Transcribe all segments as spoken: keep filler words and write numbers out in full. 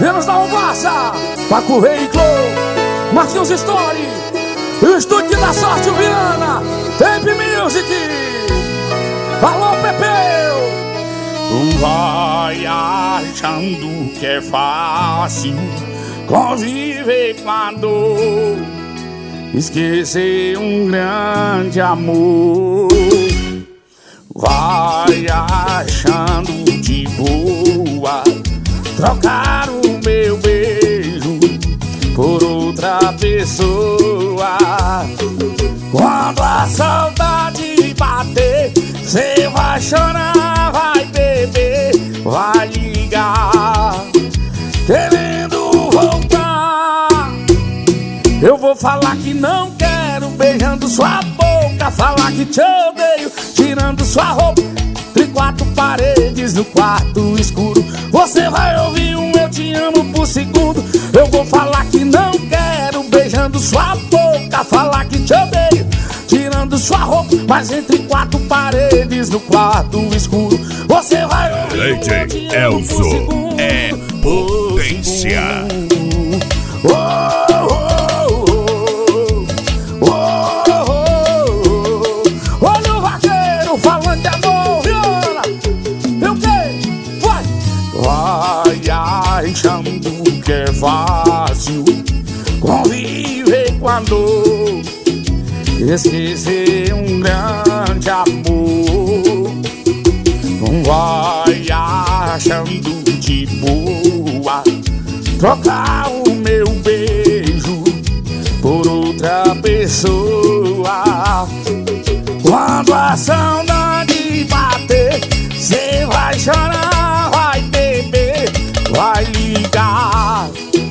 Menos da Umbassa, Paco Veículo, Marquinhos Story, e o Estúdio da Sorte Viana, Tape Music. Alô, Pepeu! Vai achando que é fácil conviver com a dor, esquecer um grande amor. Vai achando de boa trocar o meu beijo por outra pessoa. Quando a saudade bater, cê vai chorar, vai beber, vai ligar, querendo voltar. Eu vou falar que não quero, beijando sua boca, falar que te odeio, tirando sua roupa, entre quatro paredes no quarto escuro. Você vai ouvir um eu te amo por segundo. Eu vou falar que não quero, beijando sua boca, falar que te odeio, tirando sua roupa, mas entre quatro paredes no quarto escuro. Você vai ouvir um eu te amo por segundo. É potência. Oh, oh, oh, oh, oh, oh, oh. Olha o vaqueiro falando de amor, viola. Eu quê? Vai! Vai achando que é fácil conviver com a dor, esquecer um grande amor. Não vai achando de boa trocar o meu beijo por outra pessoa. Quando a saudade bater, cê vai chorar, vai beber, vai ligar,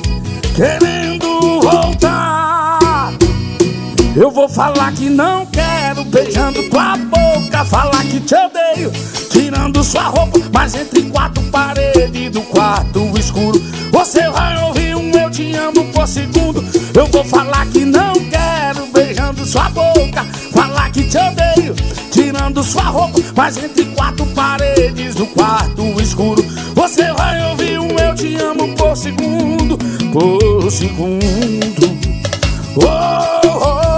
querendo voltar. Eu vou falar que não quero, beijando tua boca, falar que te odeio, tirando sua roupa, mas entre quatro paredes do quarto escuro. Você vai ouvir um eu te amo por segundo. Eu vou falar que não quero, beijando sua boca, falar que te odeio, tirando sua roupa, mas entre quatro paredes do quarto escuro. Você vai ouvir um eu te amo por segundo, por segundo. Oh, oh.